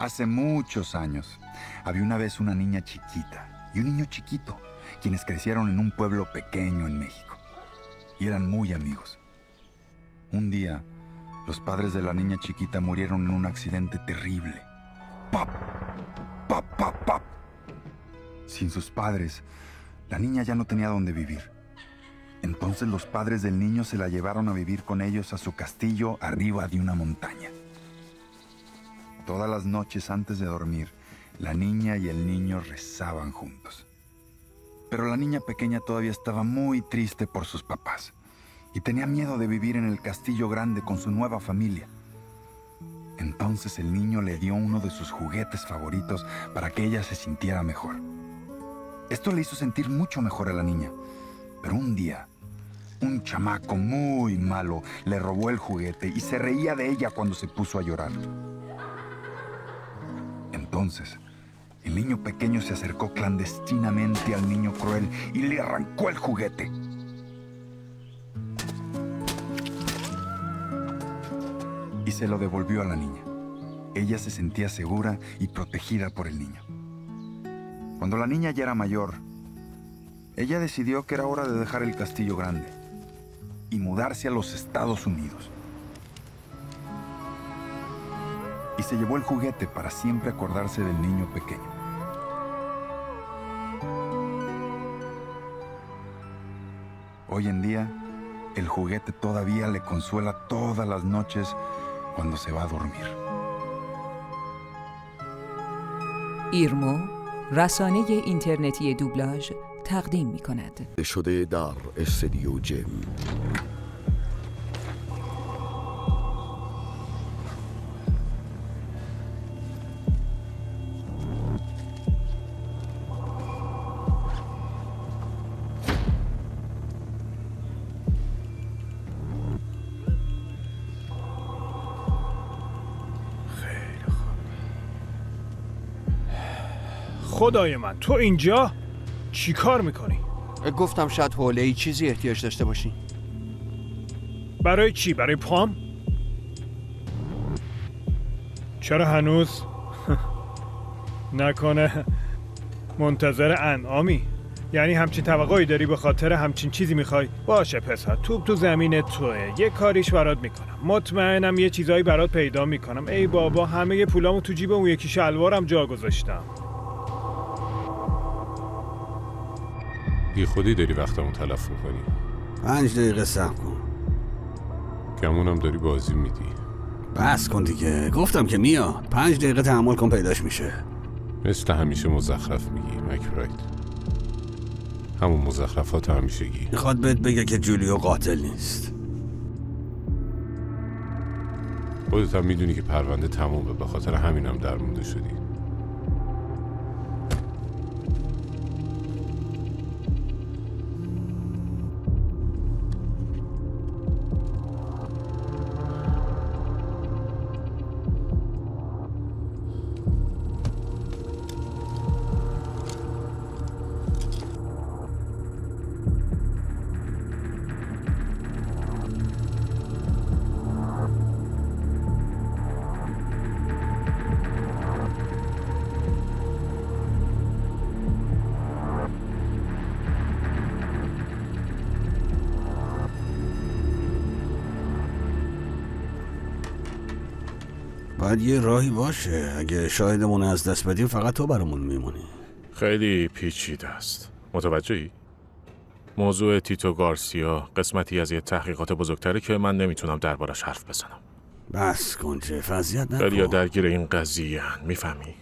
Hace muchos años, había una vez una niña chiquita y un niño chiquito, quienes crecieron en un pueblo pequeño en México. Y eran muy amigos. Un día, los padres de la niña chiquita murieron en un accidente terrible. ¡Pap! ¡Pap, pap, pap! Sin sus padres, la niña ya no tenía dónde vivir. Entonces los padres del niño se la llevaron a vivir con ellos a su castillo arriba de una montaña. Todas las noches antes de dormir, la niña y el niño rezaban juntos. Pero la niña pequeña todavía estaba muy triste por sus papás y tenía miedo de vivir en el castillo grande con su nueva familia. Entonces el niño le dio uno de sus juguetes favoritos para que ella se sintiera mejor. Esto le hizo sentir mucho mejor a la niña. Pero un día, un chamaco muy malo le robó el juguete y se reía de ella cuando se puso a llorar. Entonces, el niño pequeño se acercó clandestinamente al niño cruel y le arrancó el juguete. Y se lo devolvió a la niña. Ella se sentía segura y protegida por el niño. Cuando la niña ya era mayor, ella decidió que era hora de dejar el castillo grande y mudarse a los Estados Unidos. Y se llevó el juguete para siempre acordarse del niño pequeño. Hoy en día, el juguete todavía le consuela todas las noches cuando se va a dormir. ایرمو، رسانه اینترنتی دوبلاژ تقدیم می‌کند. شده در استودیو جم. خدای من، تو اینجا چی کار میکنی؟ گفتم شاید حوله‌ای چیزی احتیاج داشته باشی. برای چی؟ برای پام؟ چرا هنوز نکنه منتظر انعامی؟ یعنی همچین توقعی داری به خاطر همچین چیزی میخوای؟ باشه پسر، توپ تو زمین توه، یه کاریش برات میکنم، مطمئنم یه چیزایی برات پیدا میکنم. ای بابا، همه پولامو تو جیب اون یکی شلوارم جا گذاشتم. بی خودی داری وقتمون تلف میکنی. 5 دقیقه صبر کن. کمونم داری بازی میدی. بس کن دیگه، گفتم که میاد. 5 دقیقه تحمل کن پیداش میشه. مثل همیشه مزخرف میگی مکبرایت. همون مزخرفات همیشگی. میخواد بهت بگه که جولیو قاتل نیست. خودت هم میدونی که پرونده تمومه، به خاطر همینم درمونده شدی. باید یه راهی باشه. اگه شاهدمون از دست بدیم فقط تو برامون میمونی. خیلی پیچیده است. متوجهی؟ موضوع تیتو گارسیا قسمتی از یه تحقیقات بزرگتره که من نمیتونم دربارش حرف بزنم. بس کن چه فضیحت نکن. خیلی درگیر این قضیه میفهمی؟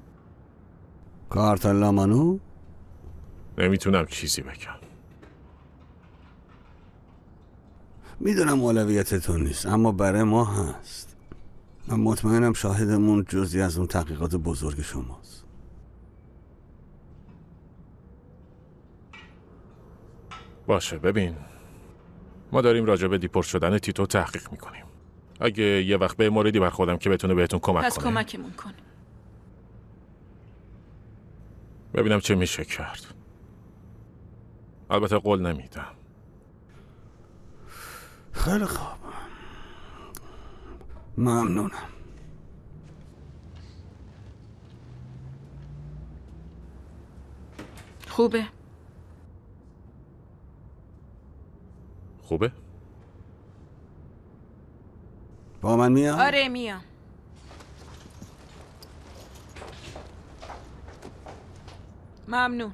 کارتل لامانو؟ نمیتونم چیزی بگم. میدونم اولویت تو نیست، اما برای ما هست. من مطمئنم شاهدمون جزئی از اون تحقیقات بزرگ شماست. باشه، ببین، ما داریم راجع به دیپورت شدن تیتو تحقیق میکنیم. اگه یه وقت به موردی برخوردم که بتونه بهتون کمک کنه، پس کمکمون کن. ببینم چه میشه کرد. البته قول نمیدم. خیلی خوب، ممنونم. خوبه. خوبه؟ با من میام؟ آره میام. ممنون.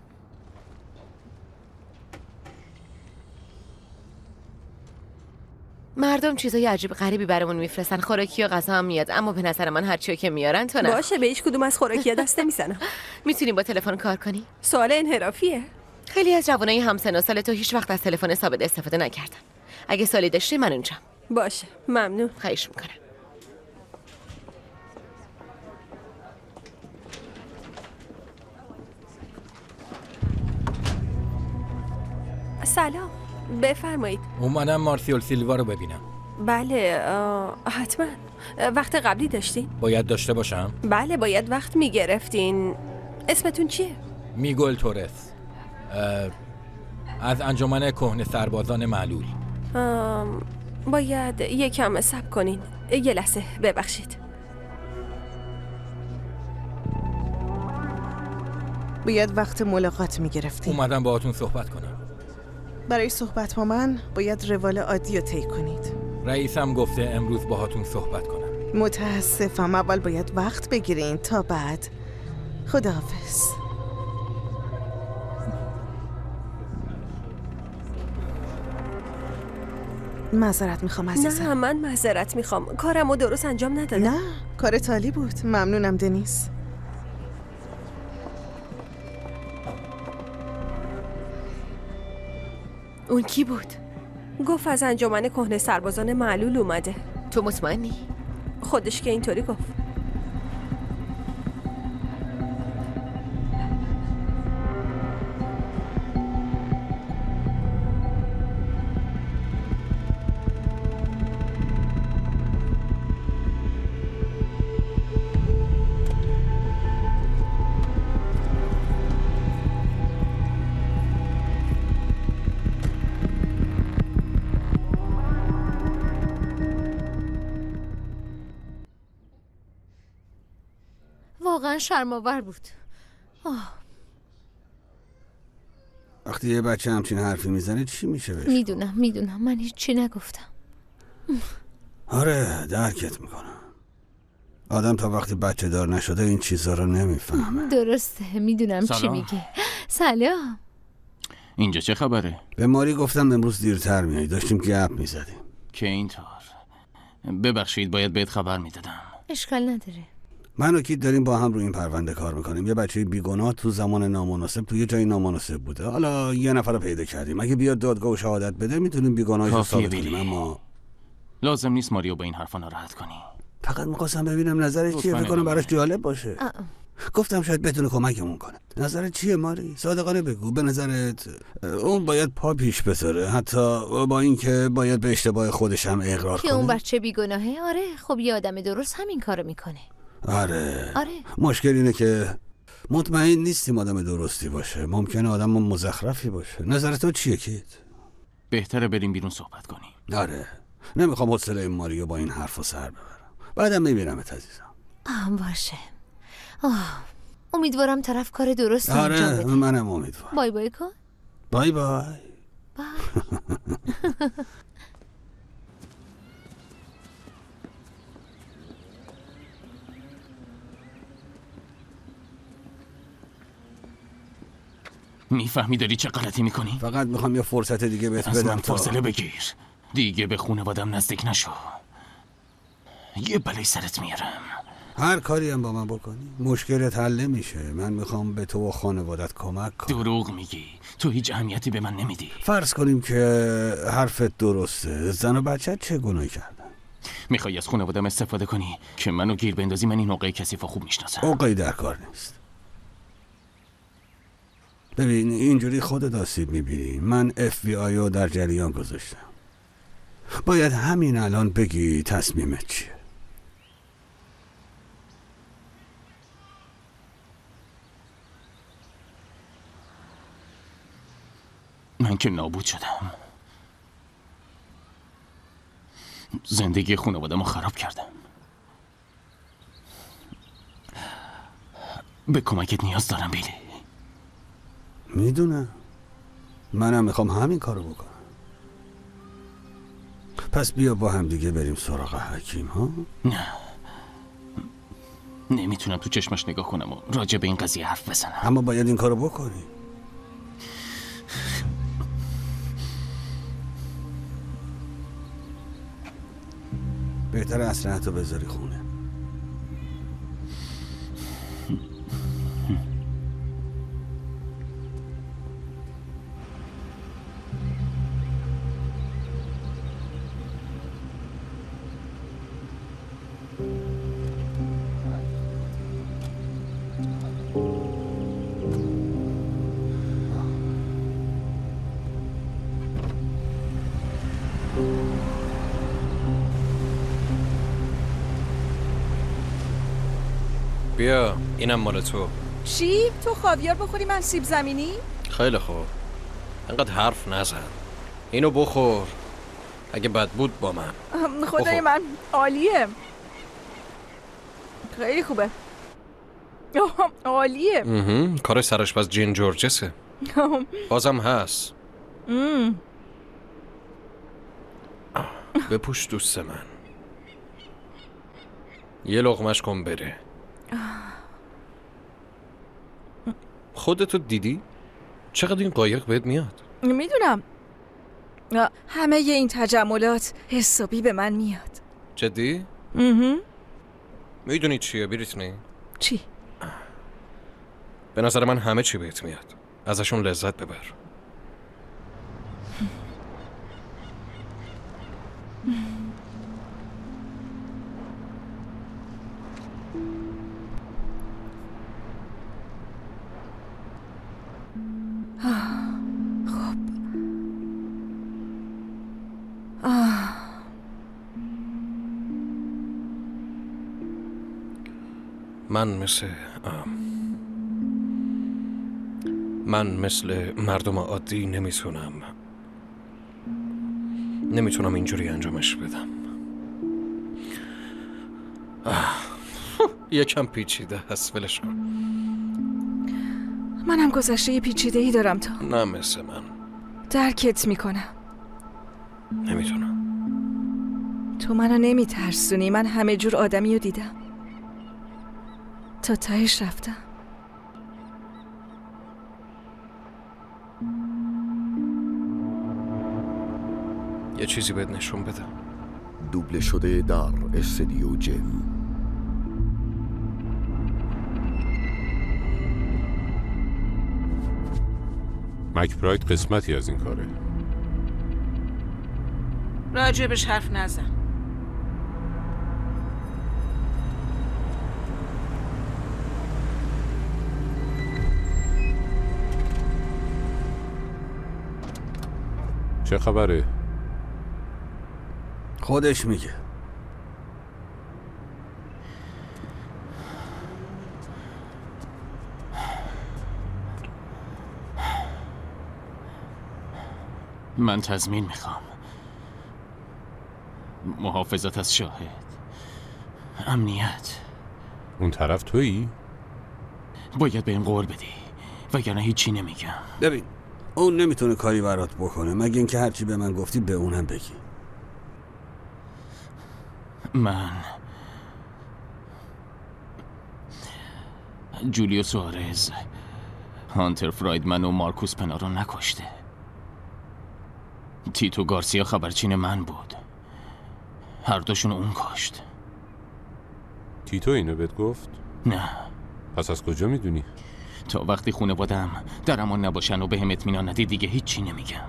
مردم چیزای عجیب غریبی برامون میفرستن، خوراکی و غذا هم میاد، اما به نظر من هر چیو که میارن تو نه. باشه، به هیچ کدوم از خوراکی‌ها دست نمیزنم. میتونیم با تلفن کار کنی؟ سوال انحرافیه. خیلی از جوانای همسن و سال تو هیچ وقت از تلفن ثابت استفاده نکردن. اگه سوالی داشتی من اونجام. باشه، ممنون. خواهش میکنم. سلام، بفرمایید. اومدم مارسیل سیلوا رو ببینم. بله، حتما. وقت قبلی داشتین؟ باید داشته باشم؟ بله، باید وقت میگرفتین. اسمتون چیه؟ میگل تورس، از انجمن کهنه سربازان معلول. باید یکم صبر کنین. یه لحظه، ببخشید. باید وقت ملاقات میگرفتین. اومدم باهاتون صحبت کنم. برای صحبت با من باید روال عادی رو طی کنید. رئیسم گفته امروز باهاتون صحبت کنم. متاسفم، اول باید وقت بگیرین تا بعد. خداحافظ. معذرت میخوام عزیزم. نه، من معذرت میخوام. کارمو درست انجام ندادم. نه، کارت عالی بود. ممنونم دنیس. اون کی بود؟ گفت از انجمن کهنه سربازان معلول اومده. تو مطمئنی؟ خودش که اینطوری گفت. واقعا شرم‌آور بود. وقتی یه بچه همچین حرفی میزنه چی میشه بهش؟ میدونم من هیچی نگفتم. آره، درکت میکنم. آدم تا وقتی بچه دار نشده این چیزا رو نمیفهمه. درسته، میدونم چی میگه. سلام. اینجا چه خبره؟ به ماری گفتم امروز دیرتر میای، داشتیم گپ میزدیم. که اینطور. ببخشید، باید بهت خبر میدادم. اشکال نداره. من و کیت داریم با هم روی این پرونده کار میکنیم. یه بچه بیگناه تو زمان نامناسب تو یه جای نامناسب بوده. حالا یه نفر رو پیدا کردیم. اگه بیاد دادگاه و شهادت بده میتونیم بیگناهیش رو ثابت کنیم. اما لازم نیست ماریو با این حرفا ناراحت کنی. فقط میخواستم ببینم نظرش چیه. فکر کنم براش جالب باشه. گفتم شاید بتونه کمکمون کنه. نظرت چیه ماری؟ صادقانه بگو. به نظرت اون باید پا پیش بذاره، حتی با اینکه باید به اشتباه خودش هم اقرار کنه؟ که اون بچه بیگناهه؟ آره، خب یه آدم درست همین کارو میکنه. آره. مشکل اینه که مطمئن نیستیم آدم درستی باشه. ممکنه آدم مزخرفی باشه. نظر تو چیه کیت؟ بهتره بریم بیرون صحبت کنیم. آره، نمیخوام حوصله ماریو با این حرفا سر ببرم. بعدم میبینمت عزیزم. باشه. امیدوارم طرف کار درست انجام بده. آره، منم امیدوارم. بای بای کن. بای بای. میفهمی داری چه غلطی میکنی؟ فقط میخوام یه فرصت دیگه بهت از بدم. من فاصله بگیر. دیگه به خانوادم نزدیک نشو. یه بلای سرت میارم. هر کاری هم با من بکنی مشکلت حل میشه. من میخوام به تو و خانوادت کمک کنم. دروغ میگی. تو هیچ اهمیتی به من نمیدی. فرض کنیم که حرفت درسته. زن و بچت چه گناهی کردن؟ میخوای از خانوادم استفاده کنی که منو گیر بندازی؟ من این عقه کثیفو خوب میشناسم. عقه‌ای در کار نیست. ببین، اینجوری خودت آسیب میبینی. من FBI رو در جریان گذاشتم. باید همین الان بگی تصمیمت چیه. من که نابود شدم. زندگی خانواده‌مو خراب کردم. به کمکت نیاز دارم بیلی. میدونم. منم میخوام همین کارو بکنم. پس بیا با هم دیگه بریم سراغ حکیم ها؟ نه، نمیتونم تو چشمش نگاه کنم و راجع به این قضیه حرف بزنم. اما باید این کارو بکنی. بهتره اسلحه‌تو بذاری خونه. بیا اینم مال تو. چی؟ تو خاویار بخوری من سیب زمینی؟ خیلی خوب، انقدر حرف نزن. اینو بخور، اگه بد بود با من. خدای من عالیه، خیلی خوبه. عالیه. کار سرآشپز جین جورجسه. بازم هست. بپوش دوست من، یه لقمش کن بره. خودتو دیدی؟ چقدر این قایق بهت میاد؟ میدونم، همه این تجملات حسابی به من میاد. جدی؟ میدونی چیه بریتنی؟ چی؟ به نظر من همه چی بهت میاد، ازشون لذت ببر. خب من مثل مردم عادی نمیتونم اینجوری انجامش بدم. یکم پیچیده هست، ولش کن. منم گذشته پیچیده ای دارم تا. نه مثل من. درکت میکنم. نمیتونم. تو منو نمیترسونی، من همه جور آدمی رو دیدم، تا تهش رفتم. یه چیزی بهت نشون بدم. دوبله شده در استدیو جیم. مکبرایت قسمتی از این کاره. راجبش حرف نزن. چه خبره؟ خودش میگه. من تضمین میخوام. محافظت از شاهد، امنیت. اون طرف تویی؟ باید بهم قول بدی وگرنه هیچی نمیگم. ببین اون نمیتونه کاری برات بکنه مگه اینکه هرچی به من گفتی به اونم بگی. من جولیو سوارز، هانتر فرایدمن و مارکوس پنا رو نکشته. تیتو گارسیا خبرچین من بود، هر دوشون اون کشت. تیتو اینو بهت گفت؟ نه. پس از کجا میدونی؟ تا وقتی خانواده‌ام در امان نباشن و بهم اطمینان ندی دیگه هیچی نمیگم.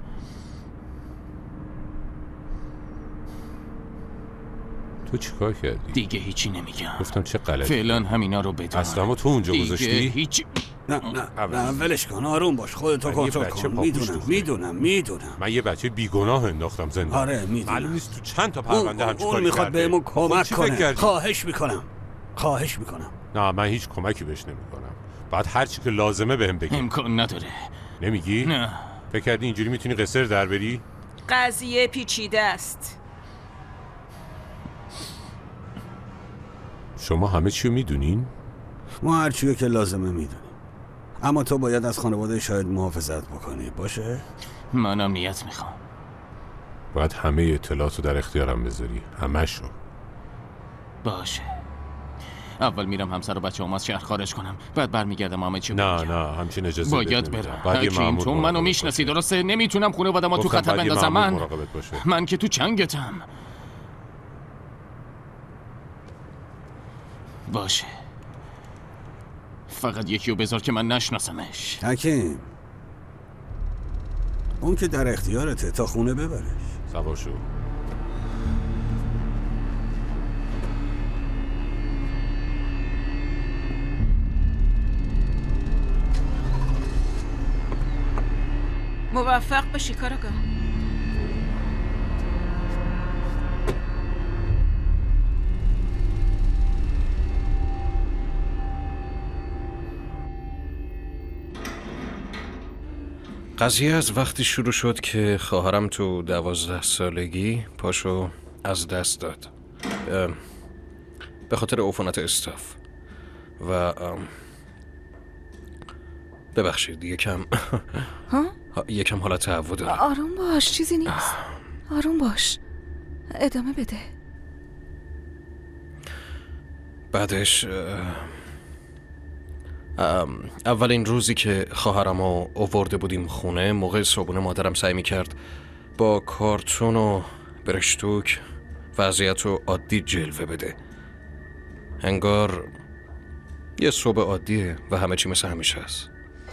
تو چیکار کردی؟ دیگه هیچی نمیگم. گفتم چه غلطی. فعلا همینا رو بدون. اصلا تو اونجا گذاشتی؟ هیچ. نه ولش کن، آروم باش، خودتو کنترل کن. میدونم من یه بچه بیگناه انداختم زندان. آره میدونم. معلوم نیست تو چند تا پرونده همچین کاری کرده. اون میخواد بهمون کمک کنه. خواهش میکنم. نه من هیچ کمکی بهش نمیکنم. بعد هر چی که لازمه بهم بگی. امکان نداره. نمیگی؟ نه. فکر کردی اینجوری میتونی قصه رو در بری؟ قضیه پیچیده است. شما همه چی رو میدونین؟ ما هر چیو که لازمه میدونیم. اما تو باید از خانواده شاهد محافظت بکنی، باشه؟ منم نیت میخوام. باید همه اطلاعاتو در اختیارم بذاری، همشو. باشه. اول میرم همسر و بچه‌ام از شهر خارج کنم، بعد برمیگردم همه چی. نه همچین اجازه باید برم. حکیم تو منو میشناسی درسته؟ نمیتونم خانواده‌مو تو خطر بندازم. من که تو چنگتم. باشه. فقط یکیو بذار که من نشناسمش. حکیم اون که در اختیارته، تا خونه ببرش. سوار شو. موفق باشی کاراگاه. قضیه از وقتی شروع شد که خواهرم تو 12 سالگی پاشو از دست داد به خاطر عفونت استاف و ببخشید یکم حالت تهوع دارم. آروم باش، چیزی نیست. آروم باش، ادامه بده. بعدش اولین روزی که خواهرمو آورده بودیم خونه، موقع صبحونه مادرم سعی میکرد با کارتون و برشتوک وضعیتو عادی جلوه بده، انگار یه صبح عادیه و همه چی مثل همیشه است.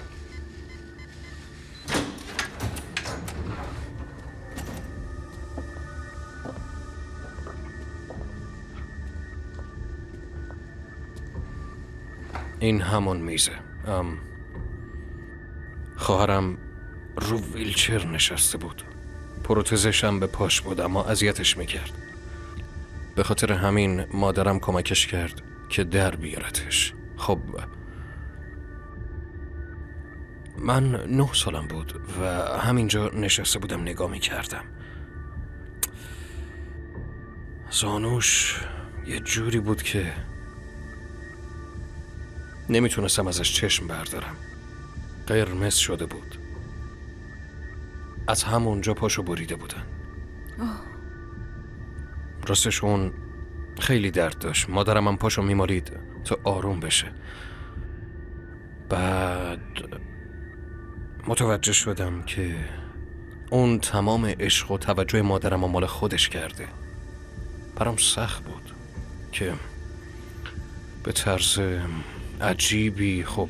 این همون میزه. خواهرم رو ویلچر نشسته بود، پروتزش هم به پاش بود اما اذیتش میکرد. به خاطر همین مادرم کمکش کرد که در بیارتش. خب من 9 سالم بود و همینجا نشسته بودم نگاه میکردم. زانوش یه جوری بود که نمیتونستم ازش چشم بردارم. قرمز شده بود. از همونجا پاشو بریده بودن. راستش اون خیلی درد داشت. مادرم هم پاشو میمالید تا آروم بشه. بعد متوجه شدم که اون تمام عشق و توجه مادرم مال خودش کرده. برام سخت بود که به طرز عجیبی، خب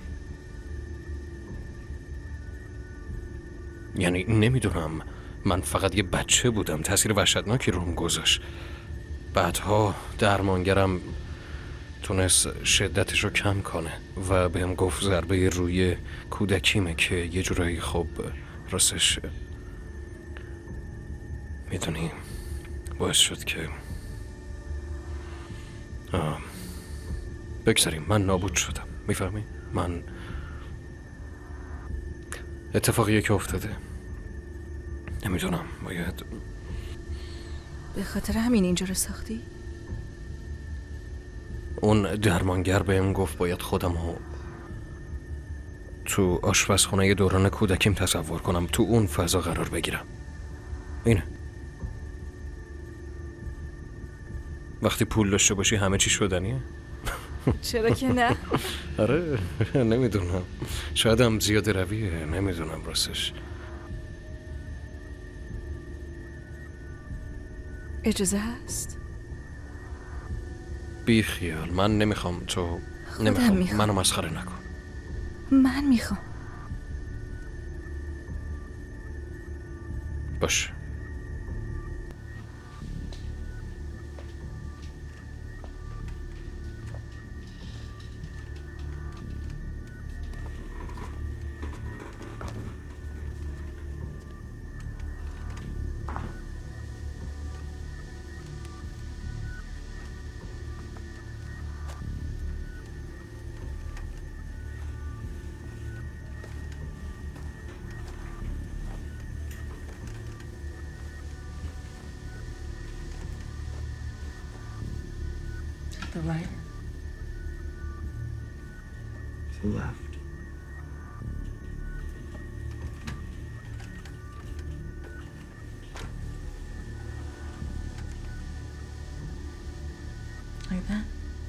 یعنی نمیدونم، من فقط یه بچه بودم. تاثیر وحشتناکی روم گذاشت. بعدها درمانگرم تونست شدتش رو کم کنه و بهم گفت ضربه روی کودکیمه که یه جورایی خب راستش میدونی باعث شد که بگذاریم من نابود شدم. میفهمی؟ من اتفاقیه که افتاده نمیدونم، باید به خاطر همین اینجا رو ساختی؟ اون درمانگر بهم گفت باید خودمو تو آشپزخونه دوران کودکیم تصور کنم، تو اون فضا قرار بگیرم. اینه. وقتی پول داشته باشی همه چی شدنیه. چرا که نه؟ آره نمیدونم، شاید هم زیاده رویه، نمیدونم راستش. اجازه هست؟ بی خیال، من نمیخوام تو نمیخوام منو مسخره نکن. من میخوام. باش. The right. To the left. Like that?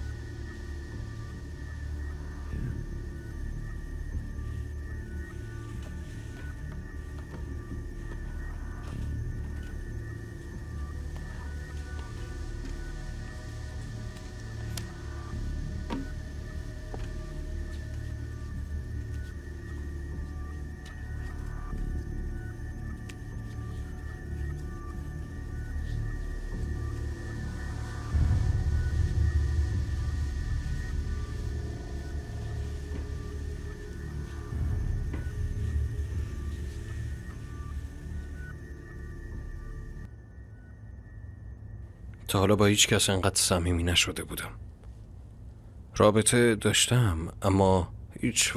تا حالا با هیچ کس انقدر صمیمی نشده بودم. رابطه داشتم اما هیچ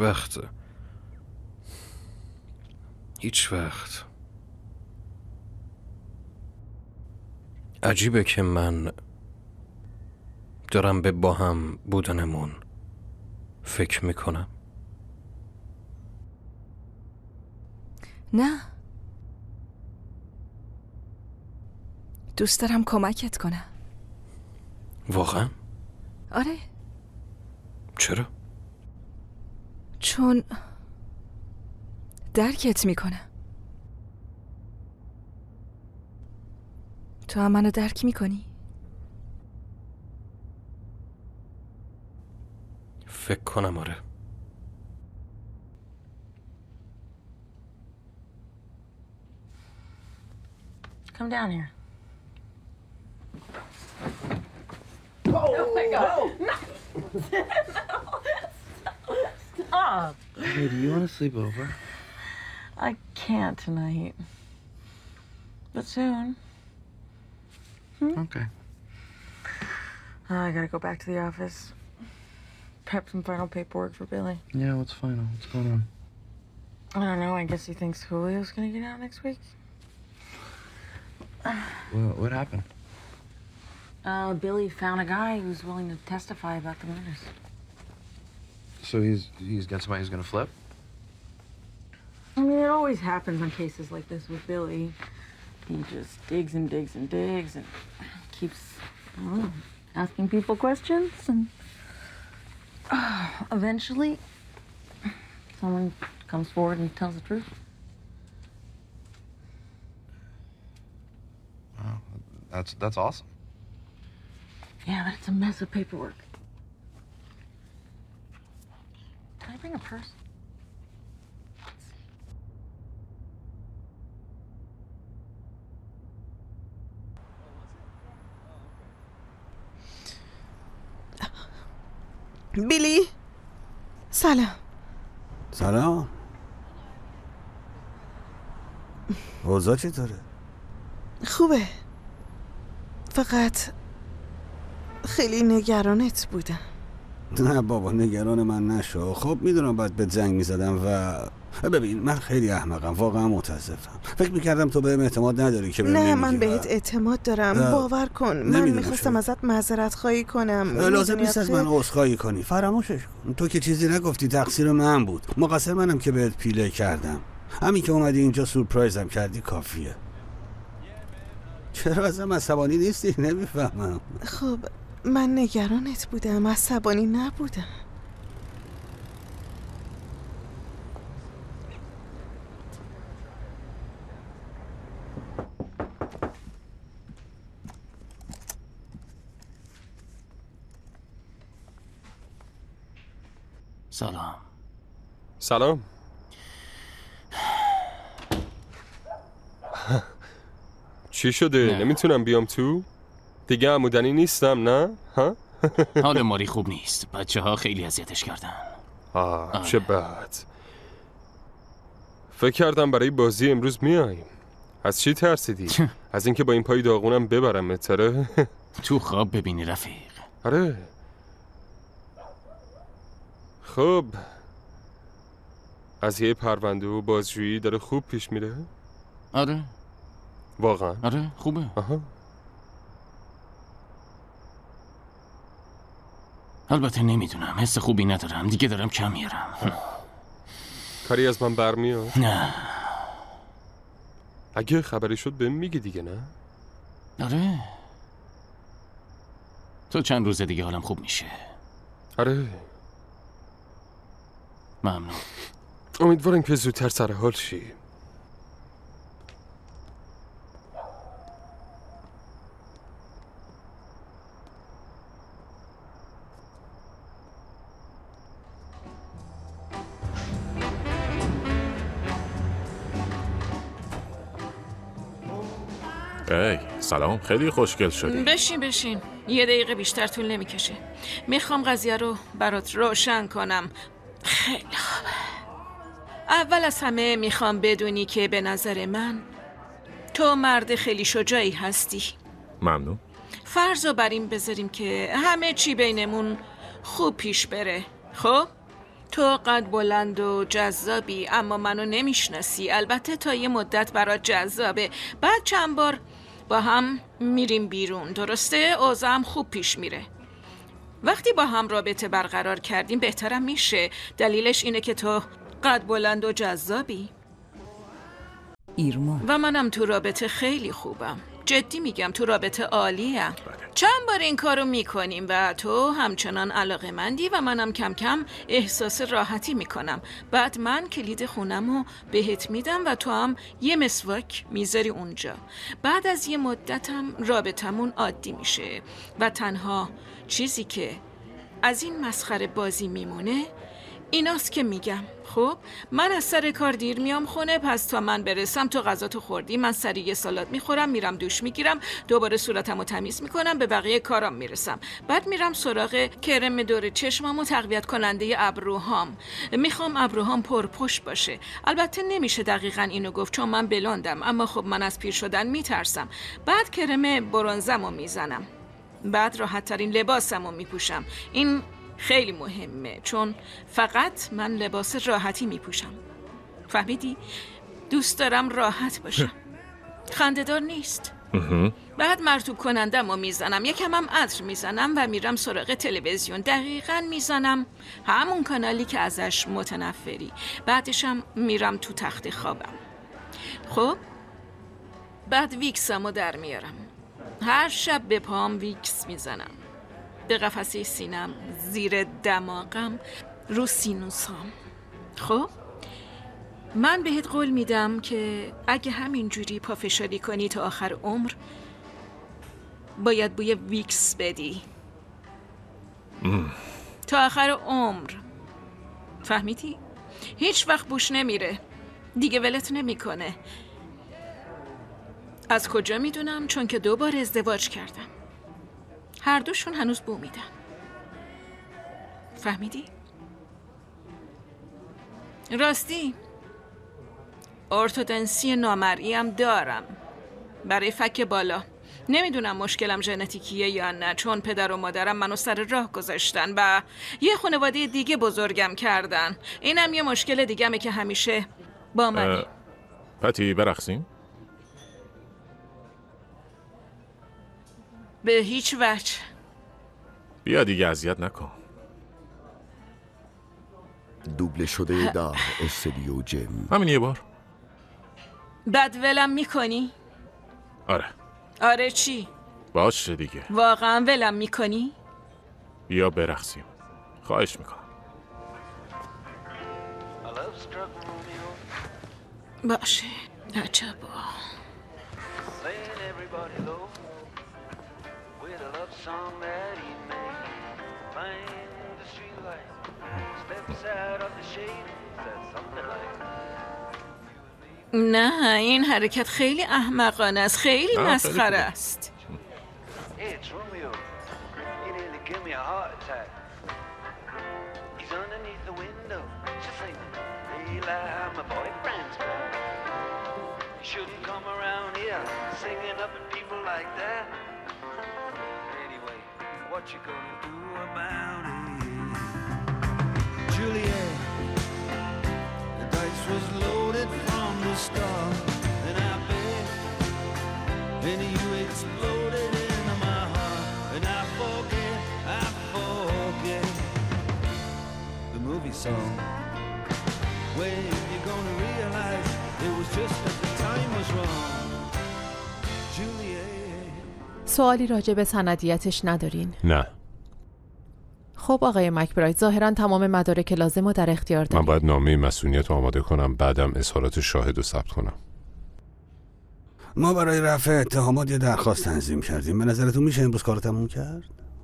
وقت عجیبه که من دارم به با هم بودنمون فکر میکنم. نه، دوست دارم کمکت کنم. واقعا؟ آره. چرا؟ چون درکت میکنم. تو هم منو درک میکنی؟ فکر کنم آره. Come down here. Oh my God. No. Stop. Hey, do you want to sleep over? I can't tonight. But soon. Okay. I gotta go back to the office. Prep some final paperwork for Billy. Yeah, what's final? What's going on? I don't know. I guess he thinks Julio's gonna get out next week. What happened? Billy found a guy who's willing to testify about the murders. So he's got somebody who's gonna flip? I mean, it always happens on cases like this with Billy. He just digs and digs and digs and keeps, I don't know, asking people questions, and eventually someone comes forward and tells the truth. Wow, that's awesome. Yeah, but it's a mess of paperwork. Can I bring a purse? بیلی سلام. سلام. اوضاع چطوره؟ خوبه، فقط خیلی نگرانت بودم. نه بابا نگران من نشو. خب میدونم باید به زنگ میزدم و ببین من خیلی احمقم، واقعا متاسفم. فکر میکردم تو بهم اعتماد نداری که نه من بهت اعتماد دارم، باور کن. من میخواستم ازت معذرت خواهی کنم. لازم نیست از من عذرخواهی کنی، فراموشش کن. تو که چیزی نگفتی، تقصیر من بود. مقصر منم که بهت پیله کردم. همین که اومدی اینجا سورپرایزم کردی کافیه. چرا ازم عصبانی نیستی؟ نمیفهمم. خب من نگرانت بودم، عصبانی نبودم. سلام. چی شده؟ نه. نمیتونم بیام تو؟ دیگه عمودنی نیستم نه؟ ها؟ حال ماری خوب نیست. بچه‌ها خیلی اذیتش کردن. چه بد. فکر کردم برای بازی امروز میاییم. از چی ترسیدی؟ از اینکه با این پای داغونم ببرم متره؟ تو خواب ببینی رفیق. آره. خب قضیه پرونده و بازجویی داره خوب پیش میره؟ آره. واقعا؟ آره خوبه. آها. البته نمیدونم، حس خوبی ندارم. دیگه دارم کم میارم. کاری از من برمیاد؟ نه. اگه خبری شد بهم میگی دیگه نه؟ آره. تو چند روز دیگه حالم خوب میشه. آره ممنون. امیدوارم که زودتر سر حال شی. سلام، خیلی خوشگل شدی. بشین یه دقیقه بیشتر طول نمیکشه. میخوام قضیه رو برات روشن کنم. خیلی خوبه. اول از همه میخوام بدونی که به نظر من تو مرد خیلی شجاعی هستی. ممنون. فرض رو بر این بذاریم که همه چی بینمون خوب پیش بره. خب تو قد بلند و جذابی اما منو نمیشناسی. البته تا یه مدت برات جذابه. بعد چند بار با هم میریم بیرون، درسته؟ اوضاعم خوب پیش میره. وقتی با هم رابطه برقرار کردیم بهترم میشه. دلیلش اینه که تو قد بلند و جذابی ایرما و منم تو رابطه خیلی خوبم. جدی میگم تو رابطه عالیم. چند بار این کارو میکنیم و تو همچنان علاقه‌مندی و منم کم کم احساس راحتی میکنم. بعد من کلید خونمو بهت میدم و تو هم یه مسواک میذاری اونجا. بعد از یه مدتم رابطمون عادی میشه و تنها چیزی که از این مسخره بازی میمونه ایناست که میگم خب من از سر کار دیر میام خونه، پس تا من برسم تو غذاتو خوردی، من سری یه سالاد میخورم، میرم دوش میگیرم، دوباره صورتمو تمیز میکنم، به بقیه کارام میرسم. بعد میرم سراغ کرم دور چشمم و تقویت کننده ابروهام. میخوام ابروهام پرپشت باشه. البته نمیشه دقیقاً اینو گفت چون من بلوندم، اما خب من از پیر شدن میترسم. بعد کرم برنزمو میزنم. بعد راحت ترین لباسمو میپوشم. این خیلی مهمه چون فقط من لباس راحتی میپوشم. فهمیدی؟ دوست دارم راحت باشم. خنده‌دار نیست. بعد مرطوب کنندم رو میزنم، یکم هم عطر میزنم و میرم سراغ تلویزیون. دقیقاً میزنم همون کانالی که ازش متنفری. بعدشم میرم تو تخت خوابم. خب بعد ویکسمو در میارم. هر شب به پام ویکس میزنم، به قفسه سینم، زیر دماغم، رو سینوسام. خب من بهت قول میدم که اگه همینجوری پافشاری کنی تا آخر عمر باید بوی ویکس بدی. تا آخر عمر. فهمیدی؟ هیچ وقت بوش نمیره دیگه، ولت نمیکنه. از کجا میدونم؟ چون که 2 بار ازدواج کردم، هر دوشون هنوز بو میدن. فهمیدی؟ راستی ارتودنسی نامرئی هم دارم برای فک بالا. نمیدونم مشکلم ژنتیکیه یا نه، چون پدر و مادرم منو سر راه گذاشتن و یه خانواده دیگه بزرگم کردن. اینم یه مشکل دیگه‌مه که همیشه با منه. پتی برقصیم؟ به هیچ وجه. بیا دیگه اذیت نکن. دوبله شده در استودیو جیم. همین یه بار. بد ولم میکنی؟ آره. آره چی؟ باشه دیگه. واقعا ولم میکنی؟ بیا برقصیم. خواهش میکنم. باشه. عجبا. نه این حرکت خیلی احمقانه است، خیلی مسخره است. سوالی راجع به سندیتش ندارین؟ نه. خب آقای مکبراید، ظاهراً تمام مدارک لازم رو در اختیار دارید. من باید نامه مسئولیت رو آماده کنم، بعدم اظهارات شاهد رو ثبت کنم. ما برای رفع اتهامات یه درخواست تنظیم کردیم. به نظرتون میشه امروز کارو تموم کرد؟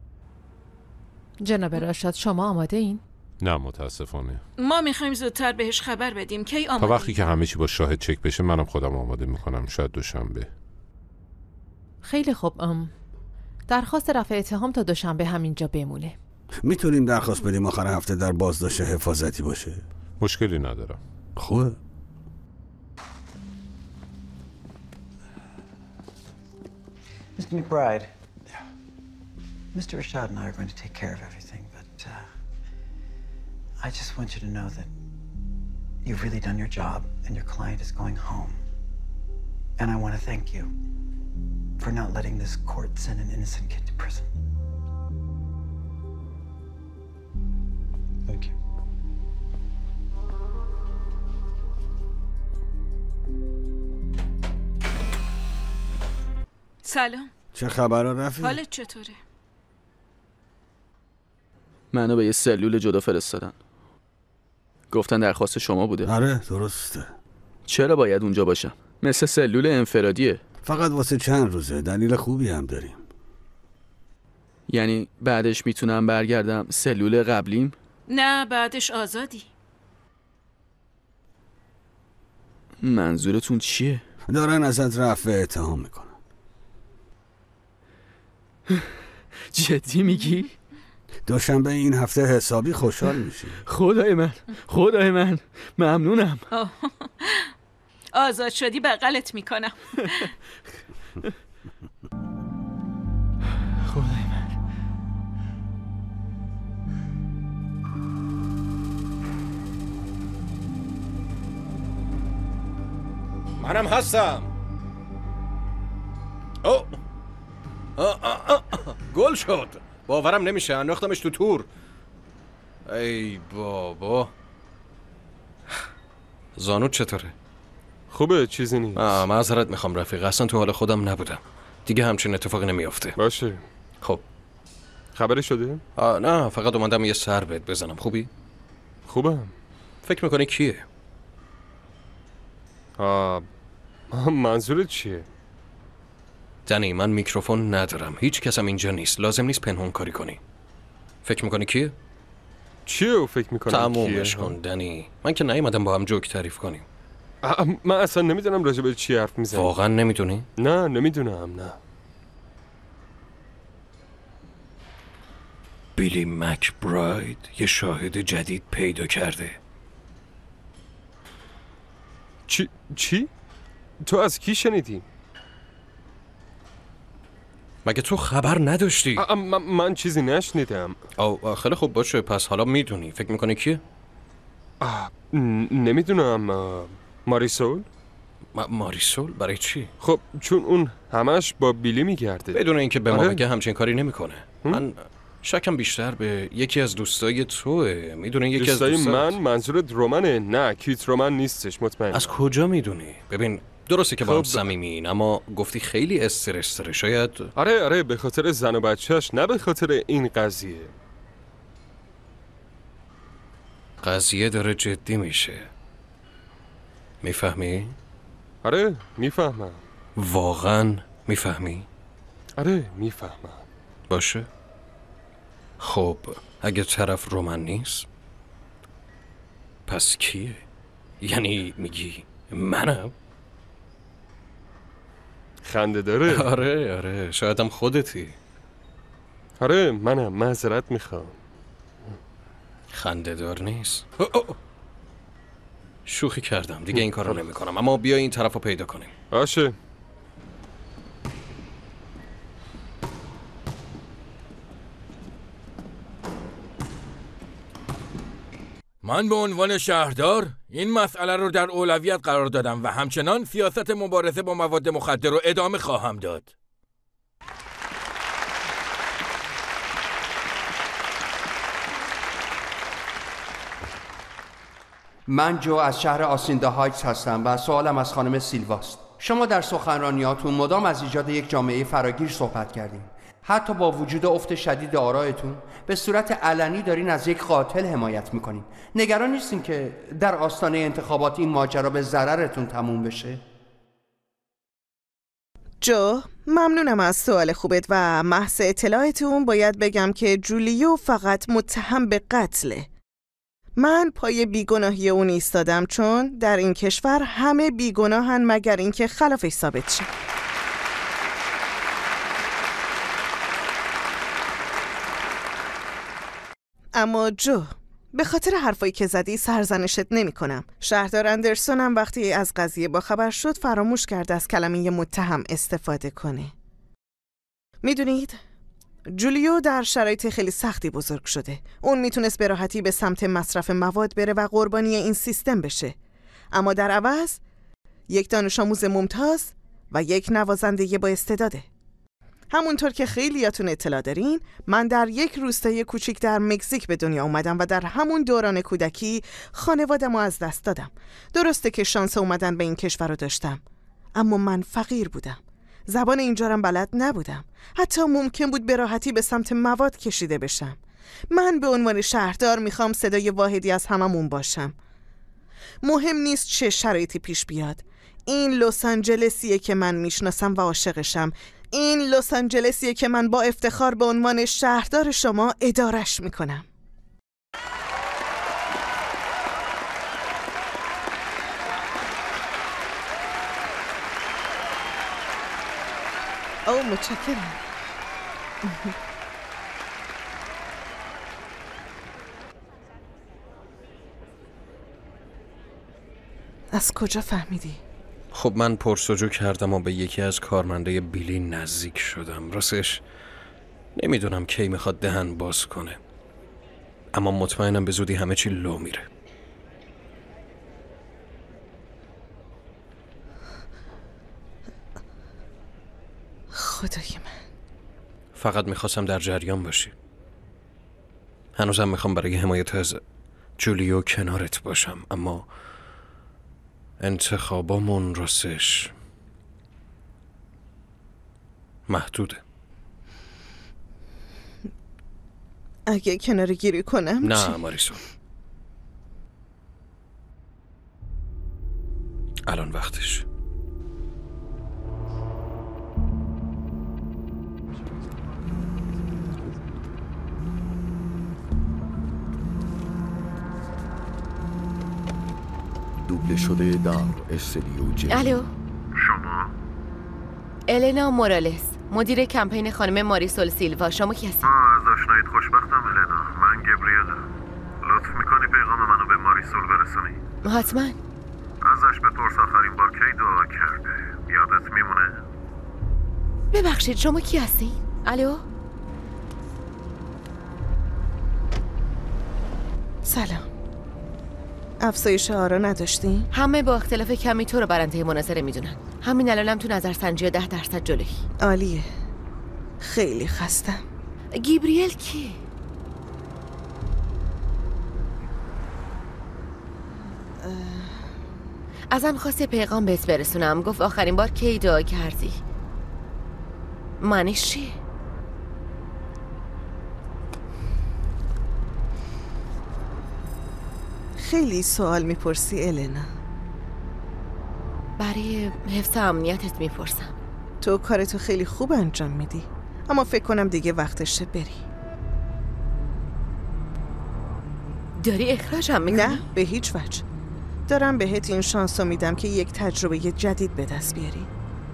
جناب راشد، شما آماده این؟ نه متاسفانه. ما میخوایم زودتر بهش خبر بدیم. کی آماده؟ تا وقتی که همه چی با شاهد چک بشه منم خودم آماده میکنم. شاید دوشنبه. خیلی خوب. درخواست رفع اتهام تا دوشنبه همینجا بمونه. میتونیم درخواست بدیم آخر هفته در بازداشت حفاظتی باشه؟ مشکلی ندارم. خوبه. Mr. McBride, Mr. Rashad and I are going to take care of everything, but I just want you to know that you've really done your job and your client is going home. And I want to thank you for not letting this court send an innocent kid to prison. Thank you. سلام. چه خبره رفیق؟ حالت چطوره؟ منو به یه سلول جدا فرستادن. گفتن درخواست شما بوده. آره درسته. چرا باید اونجا باشم؟ مثل سلول انفرادیه. فقط واسه چند روزه. دلیل خوبی هم داریم. یعنی بعدش میتونم برگردم سلول قبلیم؟ نه بعدش آزادی. منظورتون چیه؟ دارن ازت رفع اتهام میکنن. جدی میگی؟ دوشنبه این هفته حسابی خوشحال میشی. خدای من ممنونم. آزاد شدی بغلت میکنم. خدای من. منم هستم. گل شد. باورم نمیشه، انداختمش تو تور. ای بابا. زانوت چطوره؟ خوبه، چیزی نیست. معذرت میخوام رفیق، اصلا تو حال خودم نبودم. دیگه همچین اتفاقی نمیافته. باشه. خب خبری شده؟ نه، فقط اومدم یه سر بهت بزنم. خوبی؟ خوبم. فکر میکنی کیه؟ منظورت چیه؟ دنی، من میکروفون ندارم. هیچ کسم اینجا نیست. لازم نیست پنهون کاری کنی. فکر میکنی کیه؟ چیه فکر میکنم؟ تمومش کن دنی. من که نیومدم با هم جوک تعریف کنیم. من اصلا نمیدونم راجع به چی حرف میزنی. واقعا نمیدونی؟ نه نمیدونم. نه. بیلی مکبراید یه شاهد جدید پیدا کرده. چی؟ تو از کی شنیدی؟ مگه تو خبر نداشتی؟ من چیزی نشنیدم. خیلی خوب باشه، پس حالا میدونی. فکر میکنی کیه؟ نمیدونم. ماریسول؟ ماریسول؟ برای چی؟ خب چون اون همش با بیلی میگرده. بدون اینکه به ما بگه همچین کاری نمیکنه. من شکم بیشتر به یکی از دوستای توه. میدونی یکی از دوستای من؟ منظورت رومنه؟ نه کیت رومن نیستش مطمئن. از کجا میدونی؟ ببین درسته که با هم صمیمین، اما گفتی خیلی استرس داره. شاید آره به خاطر زن و بچه‌اش، نه به خاطر این قضیه. قضیه داره جدی میشه. میفهمی؟ آره میفهمم. واقعا میفهمی؟ آره میفهمم. باشه. خب اگه طرف رومن نیست پس کیه؟ یعنی میگی منم؟ خنده داره. آره شاید هم خودتی. آره منم. معذرت میخوام. خنده دار نیست. شوخی کردم دیگه، این کار رو نمی کنم. اما بیا این طرف رو پیدا کنیم. باشه. من به عنوان شهردار این مسئله رو در اولویت قرار دادم و همچنان سیاست مبارزه با مواد مخدر رو ادامه خواهم داد. من جو از شهر آسیندا هایتس هستم و سوالم از خانم سیلواست. شما در سخنرانیاتون مدام از ایجاد یک جامعه فراگیر صحبت کردین. حتی با وجود افت شدید آرایتون به صورت علنی دارین از یک قاتل حمایت میکنین. نگران نیستین که در آستانه انتخابات این ماجرا به ضررتون تموم بشه؟ جو، ممنونم از سوال خوبت و محض اطلاعتون باید بگم که جولیو فقط متهم به قتله. من پای بیگناهی اون ایستادم چون در این کشور همه بیگناهن مگر اینکه خلافش ثابت شه. اما جو، به خاطر حرفایی که زدی سرزنشت نمی کنم. شهردار اندرسون هم وقتی از قضیه باخبر شد فراموش کرد از کلمه متهم استفاده کنه. میدونید جولیو در شرایط خیلی سختی بزرگ شده. اون میتونست به راحتی به سمت مصرف مواد بره و قربانی این سیستم بشه، اما در عوض یک دانش آموز ممتاز و یک نوازنده با استعداده. همونطور که خیلیاتون اطلاع دارین، من در یک روستای کوچیک در مکزیک به دنیا اومدم و در همون دوران کودکی خانواده‌مو از دست دادم. درسته که شانس اومدن به این کشور رو داشتم، اما من فقیر بودم. زبان اینجارم بلد نبودم. حتی ممکن بود به راحتی به سمت مواد کشیده بشم. من به عنوان شهردار میخوام صدای واحدی از هممون باشم. مهم نیست چه شرایطی پیش بیاد. این لس آنجلسیه که من میشناسم و عاشقشم. این لس آنجلسیه که من با افتخار به عنوان شهردار شما ادارش میکنم. او متشکرم. از کجا فهمیدی؟ خب من پرسجو کردم و به یکی از کارمنده بیلی نزدیک شدم. راستش نمیدونم کی میخواد دهن باز کنه، اما مطمئنم به زودی همه چی لو میره. خدای من، فقط میخواستم در جریان باشی. هنوزم میخوام برای حمایت از جولیو کنارت باشم، اما انتخابامون راستش محدوده. اگه کنار گیری کنم نه چی؟ ماریسو، الان وقتش. دوبله شده در استدیو جیم. الو، شما؟ النا مورالس، مدیر کمپین خانم ماریسول سیلوا. شما کی هستید؟ از آشناییت خوشبختم النا. من گبریلم. لطف میکنی پیغام منو به ماریسول برسونی؟ حتما. ازش بپرس آخرین بار کی دعا کرده. یادت میمونه؟ ببخشید شما کی هستید؟ الو؟ سلام. افزایش آرا نداشتین؟ همه با اختلاف کمی تو رو برنده مناظره میدونن. همین الانم تو نظرسنجی 10% جلویی. عالیه. خیلی خستم. گیبریل کی؟ ازم خواسته پیغام بهت برسونم. گفت آخرین بار کی دعا کردی؟ معنیش چیه؟ خیلی سوال میپرسی النا. برای حفظ امنیتت میپرسم. تو کارتو خیلی خوب انجام میدی، اما فکر کنم دیگه وقتشه بری. داری اخراجم میکنی؟ نه، به هیچ وجه. دارم بهت این شانس رو میدم که یک تجربه جدید به دست بیاری.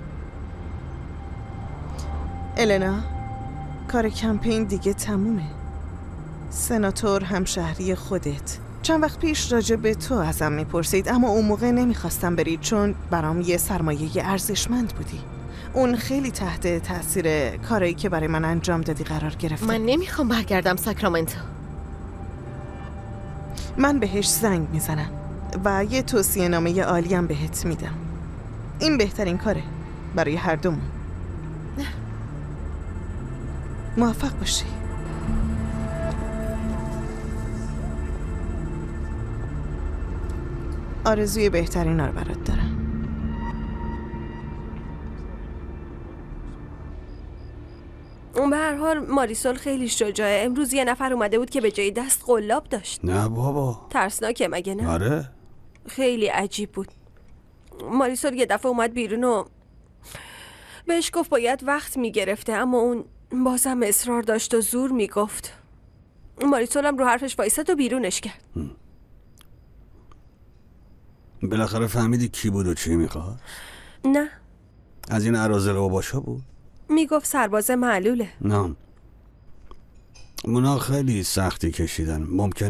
النا، کار کمپین دیگه تمومه. سناتور همشهری خودت چند وقت پیش راجع به تو ازم میپرسید، اما اون موقع نمیخواستم بری چون برام یه سرمایه ارزشمند بودی. اون خیلی تحت تأثیر کارایی که برای من انجام دادی قرار گرفته. من نمیخوام برگردم ساکرامنتو. من بهش زنگ میزنم و یه توصیه نامه عالیم بهت میدم. این بهترین کاره برای هر دومون. موفق باشی. آرزوی بهترین رو برات دارم. به هر حال ماریسول خیلی شجاعه. امروز یه نفر اومده بود که به جای دست قلاب داشت. نه بابا. ترسناکه مگه نه؟ آره. خیلی عجیب بود. ماریسول یه دفعه اومد بیرون و بهش گفت باید وقت میگرفته، اما اون بازم اصرار داشت و زور میگفت. ماریسول هم رو حرفش وایساد و بیرونش کرد. بالاخره فهمیدی کی بود و چی میخواد؟ نه. از این اراذل اوباشا بود؟ میگفت سرباز معلوله. نه، اونا خیلی سختی کشیدن.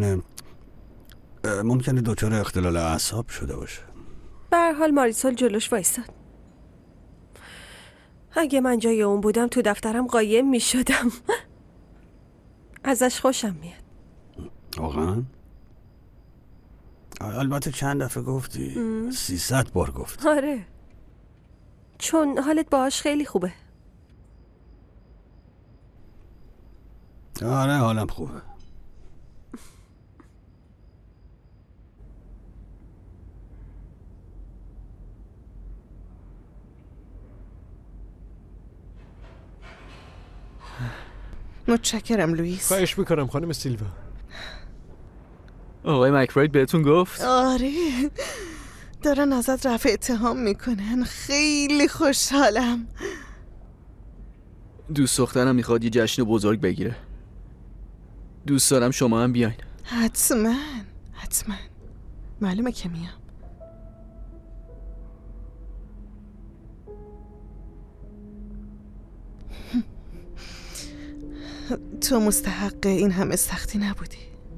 ممکنه دچار اختلال اعصاب شده باشه. به هر حال ماریسول جلوش وایساد. اگه من جای اون بودم تو دفترم قایم میشدم. ازش خوشم میاد. واقعا؟ البته چند دفعه گفتی. 300 بار گفتی. آره، چون حالت باهاش خیلی خوبه. آره حالم خوبه. متشکرم لوئیس. خواهش میکنم خانم سیلوا. آقای مکبراید بهتون گفت؟ آره، دارن ازت رفع اتهام میکنن. خیلی خوشحالم. دوست دخترم میخواد یه جشن بزرگ بگیره. دوست دارم شما هم بیاین. حتما معلومه که میام. تو مستحق این همه سختی نبودی.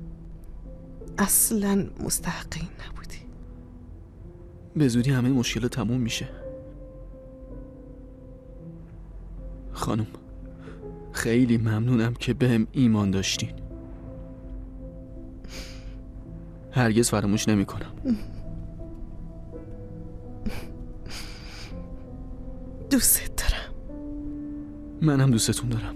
اصلا مستحق این نبودی. به زودی همه مشکل تموم میشه. خانم، خیلی ممنونم که بهم ایمان داشتین. هرگز فراموش نمی‌کنم. دوست دارم. منم دوستتون دارم.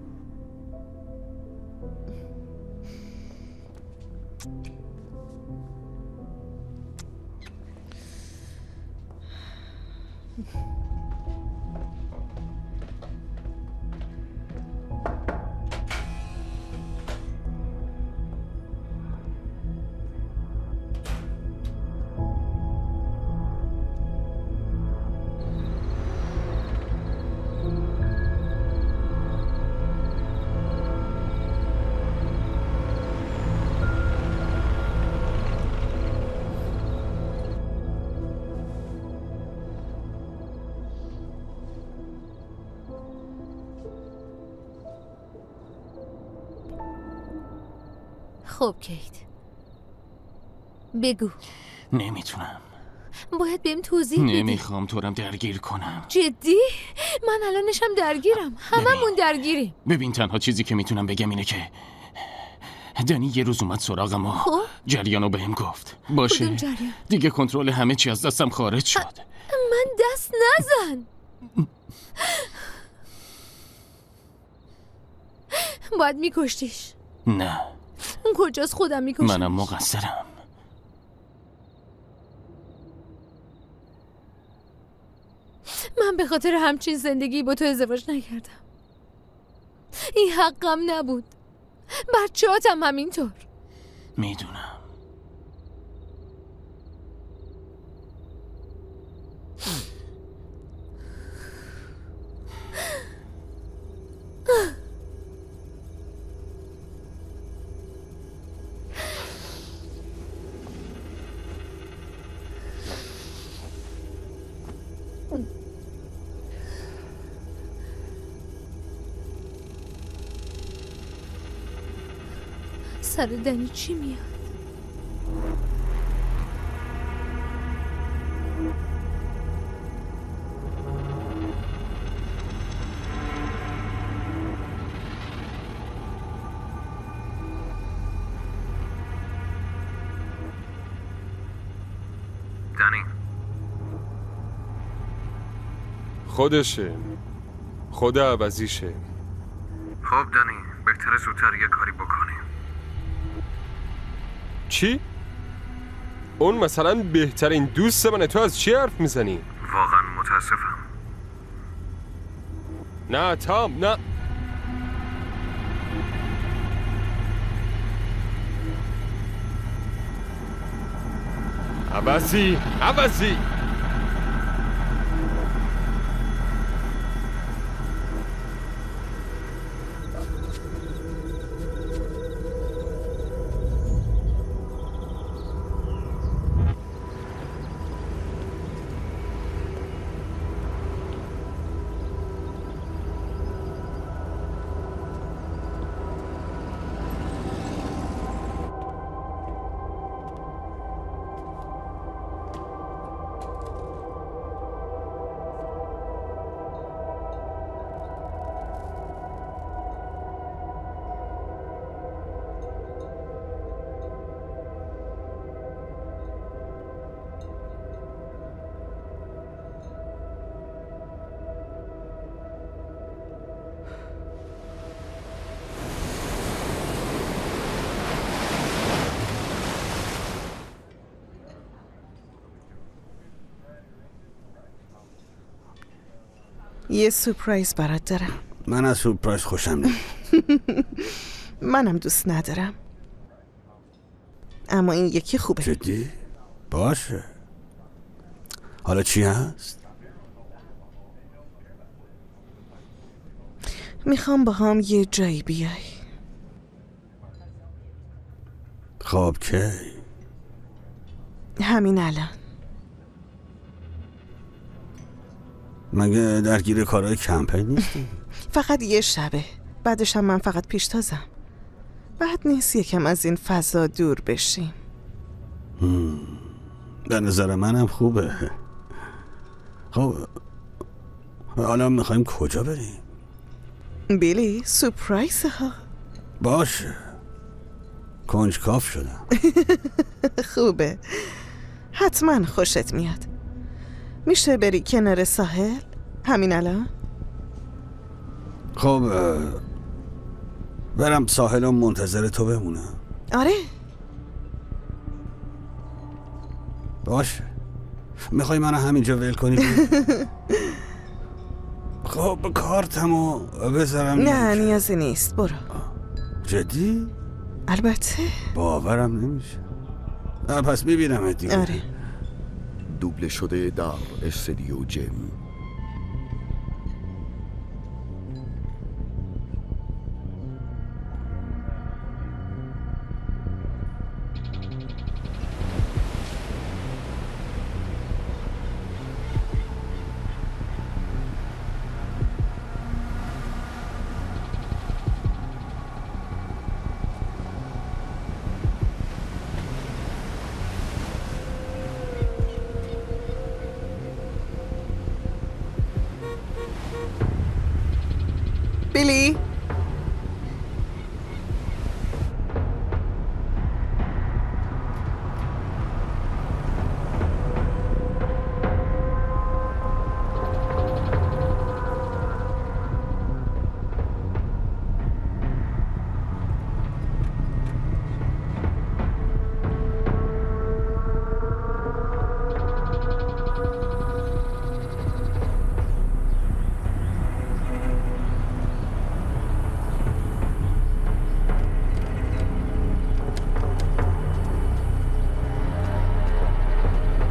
خب کیت، بگو. نمیتونم. باید بهم توضیح بدی. نمیخوام تورم درگیر کنم. جدی؟ من الانشم درگیرم. هممون درگیریم. ببین تنها چیزی که میتونم بگم اینه که دنی یه روز اومد سراغم و جریانو بهم گفت. باشه. کدوم جریان؟ دیگه کنترل همه چی از دستم خارج شد. من دست نزن. باید میکشتیش. نه. اون کجاست؟ خودم میکشم. منم مقصرم. من به خاطر همچین زندگی با تو ازدواج نکردم. این حقم نبود. بچه‌هاتم همینطور. میدونم. سر دنی چی میاد؟ دنی خودشه، خود عوضیشه. خب دنی، بهتره زودتر یه کاری بکنیم. چی؟ اون مثلا بهترین دوست منه، تو از چی حرف میزنی؟ واقعا متاسفم. نه تام، نه. عباسی یه سورپرایز برات دارم. من از سورپرایز خوشم نمیاد. منم دوست ندارم، اما این یکی خوبه. جدی؟ باشه. حالا چی هست؟ میخوام با هم یه جایی بیای. خب کی؟ همین الان. مگه درگیر کارهای کمپین نیستی؟ فقط یه شبه، بعدش هم من فقط پیشتازم. بعد نیست یکم از این فضا دور بشیم. به نظر منم خوبه. خب حالا میخوایم کجا بریم؟ بیلی، سورپرایز ها. باشه، کنجکاو شدم. خوبه، حتما خوشت میاد. میشه بری کنار ساحل همین الان؟ خب برم ساحل و منتظر تو بمونم. آره باشه. میخوای منو همینجا ول کنی؟ خب کارتمو بذارم. نه نیازی نیست، برو. جدی؟ البته باورم نمیشه. پس میبینم دیگه. آره. دوبله شده در استدیو جم. بیلی،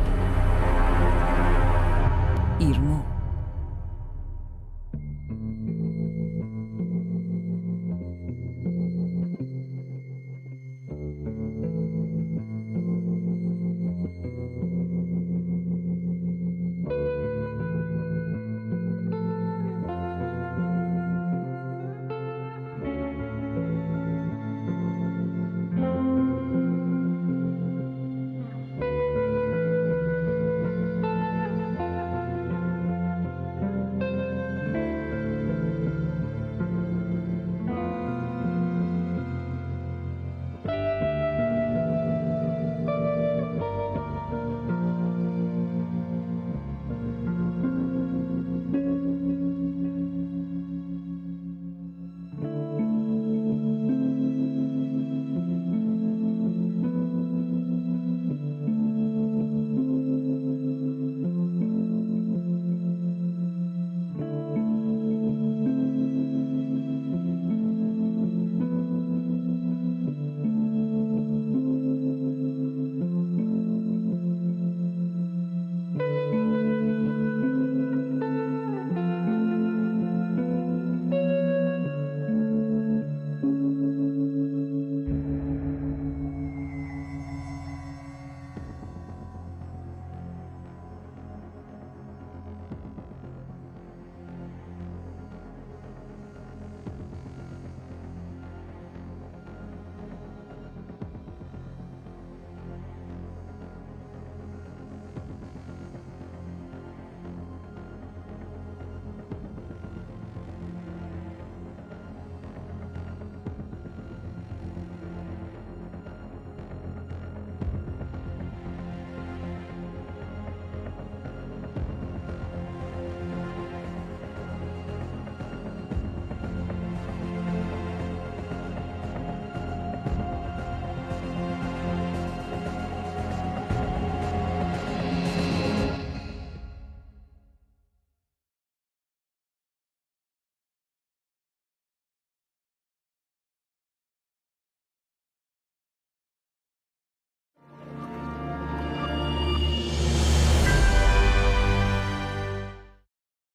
ایرمو.